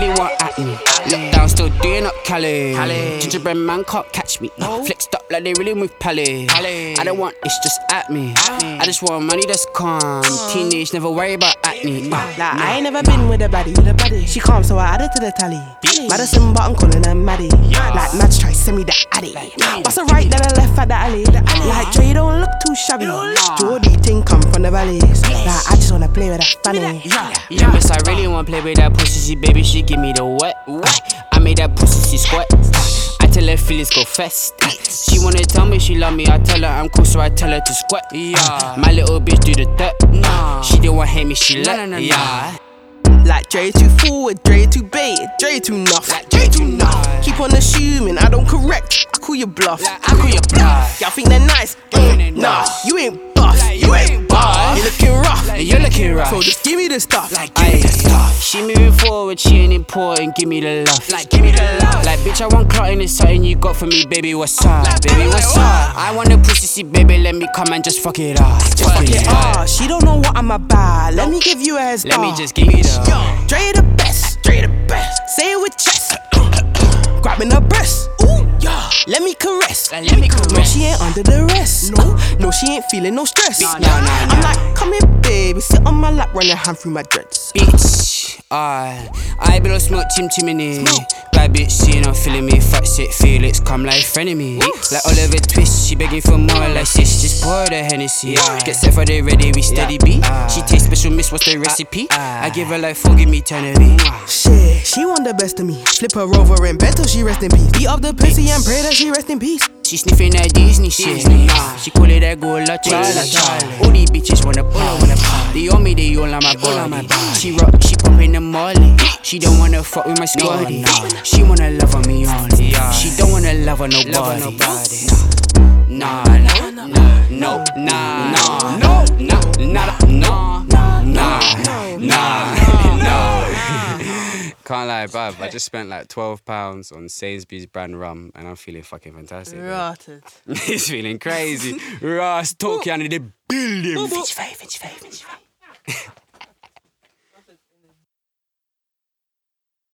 really want at me. Lockdown still doing up Cali. Gingerbread man can't catch me. Flexed up like they really move Pally. I don't want it's just at me. I just want money that's calm. Teenage never worry about acne. Like I ain't never been with a baddie. She calm so I added to the tally. Madison but I'm calling her Maddie. Like Mads try send me the addy. Bust a right then I left at the alley. Like Dre don't look too shabby. Geordie ting come from the valleys. Like I just wanna play with that fanny. Yeah, miss, I really wanna play with that pussy, baby. She give me the wet. I made that pussy squat. I tell her feelings go fast. She wanna tell me she love me. I tell her I'm cool, so I tell her to squat. My little bitch do the dirt. She don't want hate me, she let. Like Dre too forward, Dre too baited, Dre too nuff. Like Dre too nuff. Keep on assuming I don't correct. I call you bluff. Y'all think they're nice? Nah, you ain't buff. You ain't buff. You looking rough. You're looking rough. So just give me the stuff. She moving forward, she ain't important. Give me the love. Like bitch, I want clotting. It's something you got for me, baby. What's up? Baby, what's up? I want a pussy, baby. Let me come and just fuck it up. She don't know what I'm about. Let me give you a head start. Let me just give you the. Dre the best. Say it with chest. Grabbing her breast. Ooh, yeah. Let me caress. No, she ain't under the rest. No, she ain't feeling no stress. I'm like, come here, baby. Sit on my lap, run your hand through my dreads. Bitch, I below smoke chimney. Bad bitch, seeing I'm feeling me. Fuck shit, Felix, come like frenemy. Like Oliver Twist, she begging for more. Like sis, just pour the Hennessy. Get set for the ready, we steady beat. She tastes special, miss, what's the recipe? I give her like 4, give me 10 of me. Shit, she want the best of me. Flip her over in bed till she rest in peace. Beat up the pussy and pray that she rest in peace. She sniffing that Disney shit. She call it that go la Charlie. All these bitches wanna party. They on me, they all on my body. She rock, she poppin' the molly. She don't wanna fuck with my squaddy. She wanna love on me only. She don't wanna love on nobody. Nah. Can't lie, bruv. I just spent like £12 on Sainsbury's brand rum and I'm feeling fucking fantastic. Rotted. It's feeling crazy. Ross talking under the building. Finch five.